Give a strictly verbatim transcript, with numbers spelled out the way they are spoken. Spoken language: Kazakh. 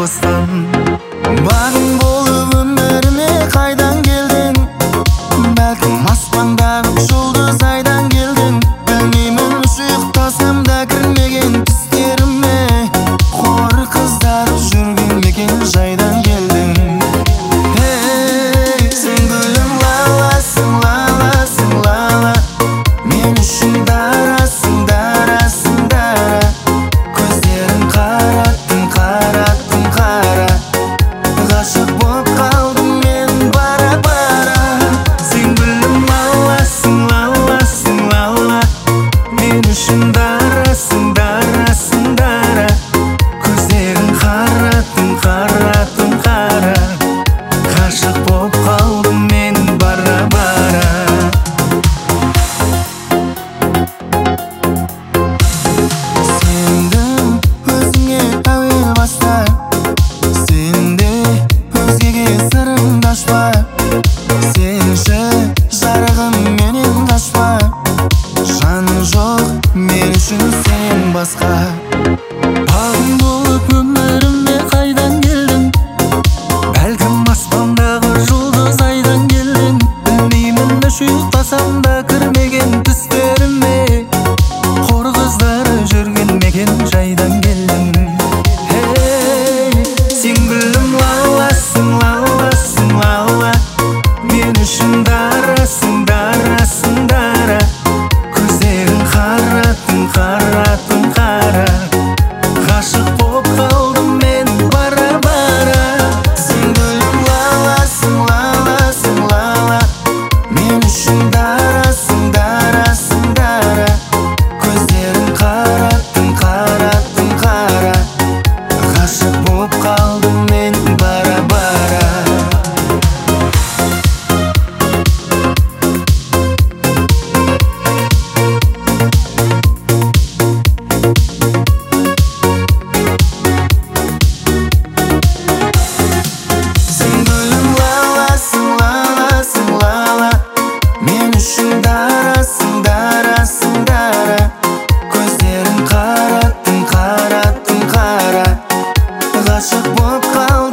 алыстан. Бағым болып өміріме қайдан келдің? Бәлкім аспандағы жұлдыз айдан келдің. Білмеймін, ұйықтасам да кірмеген түстеріме. Хор қыздар жүрген мекен жайдан келдің. Ей, сен гүлім лаласың, лаласың, лала. Мен үшін дарасың, дарасың, дара. Көздерін қараттың, қараттың, қара. Ғашық боп қалдым мен бара-бара. Сен гүлім лаласың, лаласың, лала. Мен үшін дарасың, дарасың, дара. Көздерін қараттың, қараттың, қара. Ғашық боп қалдым мен бара-бара. Сендім өзіңе әуел баста. Сенде өзгеге сырыңды ашпа. Сенші жарығым менен қашпа. Жаны жоқ мен үшін сен басқа. Бағым болып өміріме қайдан келдің? Бәлкім аспандағы жұлдыз айдан келдің. Білмеймін, ұйықтасам да кірмеген түстеріме. Хор қыздары жүрген мекен жайдан келдің. Ей, сен гүлім лаласың, лаласың, лала. Мен үшін дарасың, дарасың, дара. Көздерін қараттың, қараттың, қара. Ғашық боп қалдым мен бара-бара. Сен гүлім лаласың, лаласың, лала. Мен үшін дарасың, дарасың, дара. Көздерін қараттың, қараттың, қара. Ғашық боп қалдым мен бара-бара. Сен гүлім лаласың, лаласың, лала. Мен үшін дарасың, дарасың, дара. Көздерін қараттың, қараттың, қара. Ғашық боп қалдым